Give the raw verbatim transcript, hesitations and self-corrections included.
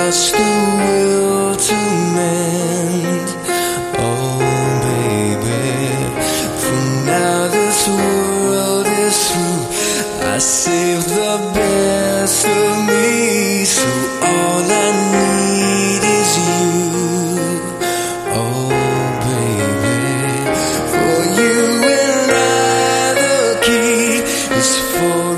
much the will to mend. Oh baby, for now this world is through. I saved the best of me, so all I need is you. Oh baby, for you and I the key is for